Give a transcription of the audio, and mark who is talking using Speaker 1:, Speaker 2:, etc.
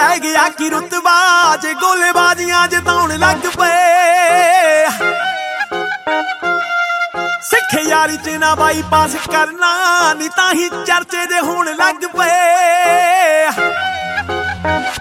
Speaker 1: ਰਹਿ ਗਿਆ ਕਿ ਰੁਤਬਾ ਜੇ ਗੋਲੇਬਾਜ਼ੀਆਂ ਜਿਤਾਉਣ ਲੱਗ ਪਏ। ਸਿੱਖ ਯਾਰੀ ਚ ਨਾ ਬਾਈਪਾਸ ਕਰਨਾ ਨੀ ਤਾਂ ਹੀ ਚਰਚੇ ਦੇ ਹੋਣ ਲੱਗ ਪਏ।